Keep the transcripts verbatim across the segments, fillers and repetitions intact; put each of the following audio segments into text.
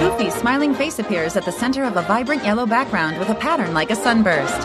goofy, smiling face appears at the center of a vibrant yellow background with a pattern like a sunburst.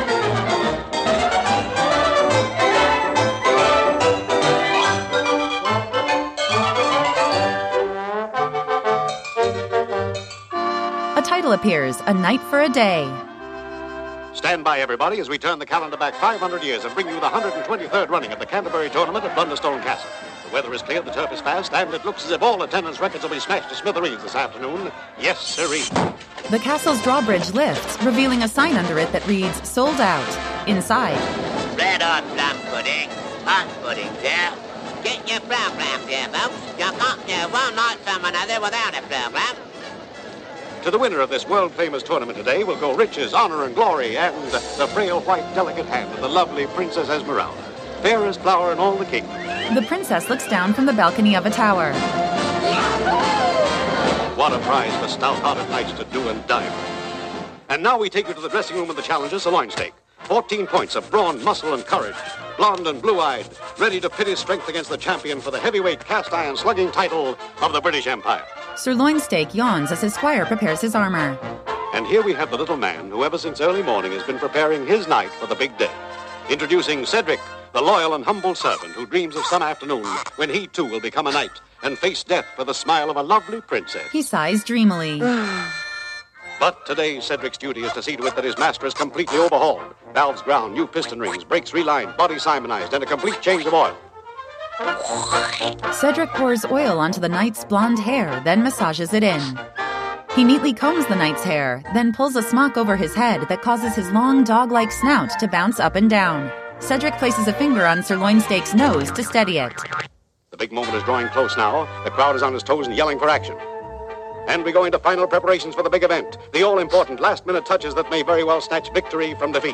A title appears, A Night for a Day. Stand by, everybody, as we turn the calendar back five hundred years and bring you the one hundred twenty-third running of the Canterbury Tournament at Blunderstone Castle. The weather is clear, the turf is fast, and it looks as if all attendance records will be smashed to smithereens this afternoon. Yes, sirree. The castle's drawbridge lifts, revealing a sign under it that reads, Sold Out. Inside, Bread or plum pudding, hot pudding, yeah. Get your program, dear folks. You can't do one night from another without a program. To the winner of this world-famous tournament today will go riches, honor, and glory, and the frail, white, delicate hand of the lovely Princess Esmeralda, fairest flower in all the kingdom. the princess looks down from the balcony of a tower. What a prize for stout-hearted knights to do and die for. And now we take you to the dressing room of the challengers, Sirloin Steak. Fourteen points of brawn, muscle, and courage. Blonde and blue-eyed, ready to pit his strength against the champion for the heavyweight cast-iron slugging title of the British Empire. Sirloin Steak yawns as his squire prepares his armor. And here we have the little man who ever since early morning has been preparing his knight for the big day. Introducing Cedric, the loyal and humble servant who dreams of some afternoon when he too will become a knight and face death for the smile of a lovely princess. He sighs dreamily. But today, Cedric's duty is to see to it that his master is completely overhauled. Valves ground, new piston rings, brakes relined, body simonized, and a complete change of oil. Cedric pours oil onto the knight's blonde hair, then massages it in. He neatly combs the knight's hair, then pulls a smock over his head that causes his long dog-like snout to bounce up and down. Cedric places a finger on Sirloin Steak's nose to steady it. The big moment is drawing close now. The crowd is on its toes and yelling for action. And we go into final preparations for the big event, the all-important last-minute touches that may very well snatch victory from defeat.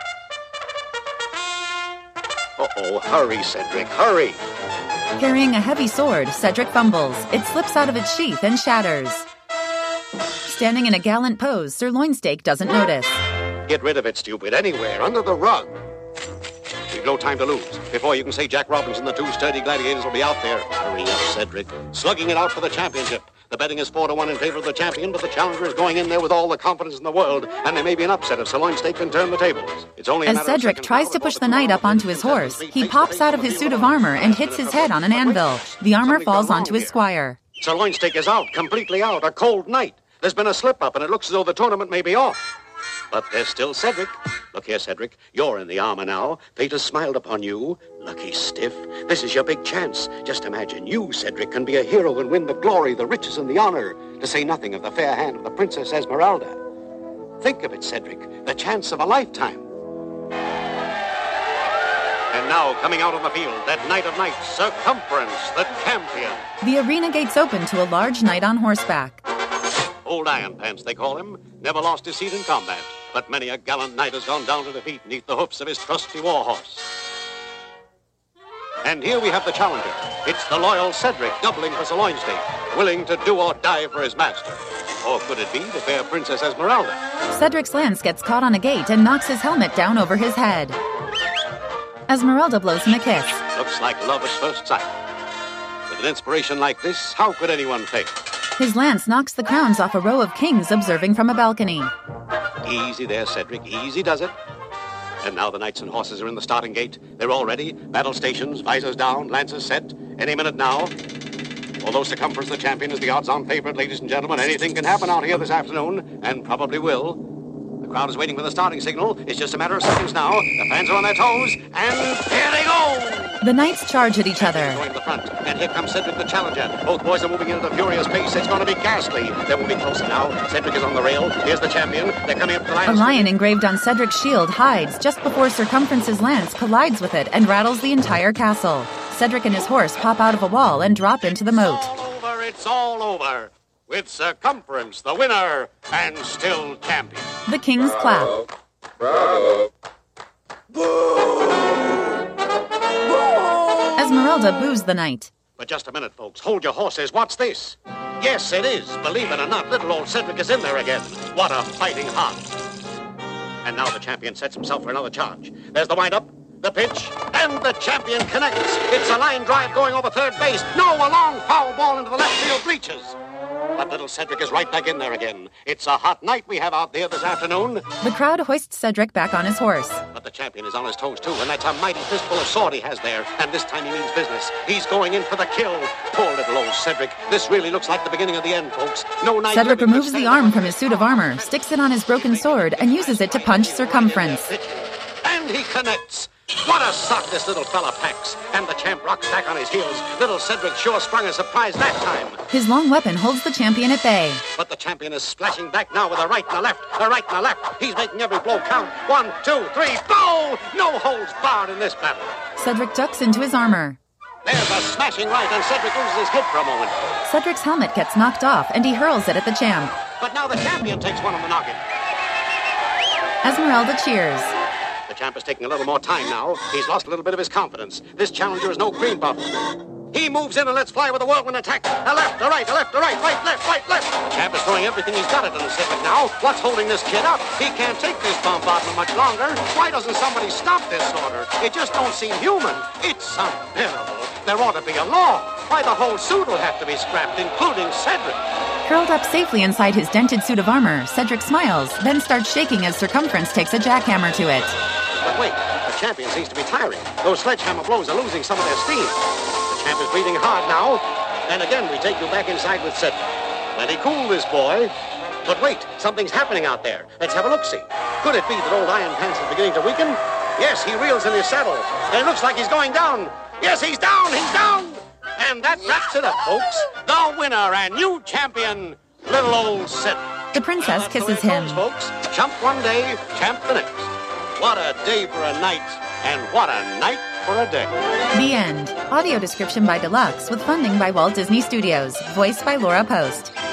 Uh-oh, hurry, Cedric, hurry! Carrying a heavy sword, Cedric fumbles. It slips out of its sheath and shatters. Standing in a gallant pose, Sirloin Steak doesn't notice. Get rid of it, stupid, anywhere, under the rug. We've no time to lose. Before you can say Jack Robinson, the two sturdy gladiators will be out there. Hurry up, Cedric. Slugging it out for the championship. The betting is four to one in favor of the champion, but the challenger is going in there with all the confidence in the world, and there may be an upset if Sirloin Steak can turn the tables. It's only a As matter of Cedric seconds tries now to push before the knight up onto his horse, he pops out of his suit of armor and hits his head on an anvil. The armor falls onto his squire. Sirloin Steak is out, completely out, a cold night. There's been a slip-up, and it looks as though the tournament may be off. But there's still Cedric. Look here, Cedric. You're in the armor now. Fate has smiled upon you. Lucky stiff. This is your big chance. Just imagine you, Cedric, can be a hero and win the glory, the riches, and the honor, to say nothing of the fair hand of the Princess Esmeralda. Think of it, Cedric. The chance of a lifetime. And now, coming out on the field, that knight of knights, Circumference, the champion. The arena gates open to a large knight on horseback. Old Iron Pants, they call him. Never lost his seat in combat, but many a gallant knight has gone down to defeat neath the hoofs of his trusty war horse. And here we have the challenger. It's the loyal Cedric, doubling for Sirloin Steak, willing to do or die for his master. Or could it be the fair Princess Esmeralda? Cedric's lance gets caught on a gate and knocks his helmet down over his head. Esmeralda blows him a kiss. Looks like love at first sight. With an inspiration like this, how could anyone fail? His lance knocks the crowns off a row of kings observing from a balcony. Easy there, Cedric. Easy does it. And now the knights and horses are in the starting gate. They're all ready. Battle stations, visors down, lances set. Any minute now. Although Circumference the champion is the odds-on favorite, ladies and gentlemen, anything can happen out here this afternoon, and probably will. The crowd is waiting for the starting signal. It's just a matter of seconds now. The fans are on their toes, and here they go! The knights charge at each other. Going to the front, and here comes Cedric the challenger. Both boys are moving in at a furious pace. It's going to be ghastly. They're moving closer now. Cedric is on the rail. Here's the champion. They're coming up to the line. A lion engraved on Cedric's shield hides just before Circumference's lance collides with it and rattles the entire castle. Cedric and his horse pop out of a wall and drop into the moat. It's all over. It's all over. With Circumference, the winner, and still champion. The kings clap. Bravo. Esmeralda boos the knight. But just a minute, folks. Hold your horses. What's this? Yes, it is. Believe it or not, little old Cedric is in there again. What a fighting heart. And now the champion sets himself for another charge. There's the wind-up, the pitch, and the champion connects. It's a line drive going over third base. No, a long foul ball into the left field bleachers. But little Cedric is right back in there again. It's a hot night we have out there this afternoon. The crowd hoists Cedric back on his horse. But the champion is on his toes, too, and that's a mighty fistful of sword he has there. And this time he means business. He's going in for the kill. Poor little old Cedric. This really looks like the beginning of the end, folks. No knight Cedric living removes could the stand arm up from his suit of armor, sticks it on his broken sword, and uses it to punch Circumference. And he connects. What a sock this little fella packs. And the champ rocks back on his heels. Little Cedric sure sprung a surprise that time. His long weapon holds the champion at bay. But the champion is splashing back now with a right and a left, a right and a left. He's making every blow count. One, two, three, blow! No holds barred in this battle. Cedric ducks into his armor. There's a smashing right, and Cedric loses his head for a moment. Cedric's helmet gets knocked off, and he hurls it at the champ. But now the champion takes one on the noggin. Esmeralda cheers. The champ is taking a little more time now. He's lost a little bit of his confidence. This challenger is no green buff. He moves in and lets fly with a whirlwind attack. A left, a right, a left, a right, right, left, right, left. The champ is throwing everything he's got at little Cedric now. What's holding this kid up? He can't take this bombardment much longer. Why doesn't somebody stop this order? It just don't seem human. It's unbearable. There ought to be a law. Why, the whole suit will have to be scrapped, including Cedric. Curled up safely inside his dented suit of armor, Cedric smiles, then starts shaking as Circumference takes a jackhammer to it. But wait, the champion seems to be tiring. Those sledgehammer blows are losing some of their steam. The champ is breathing hard now. And again, we take you back inside with Cedric. Plenty cool, this boy. But wait, something's happening out there. Let's have a look-see. Could it be that old Iron Pants is beginning to weaken? Yes, he reels in his saddle. And it looks like he's going down. Yes, he's down, he's down. And that wraps it up, folks. The winner and new champion, little old Cedric. The princess Well, kisses that's the way it him. goes, folks. Chump one day, champ the next. What a day for a night, and what a night for a day. The end. Audio description by Deluxe with funding by Walt Disney Studios. Voiced by Laura Post.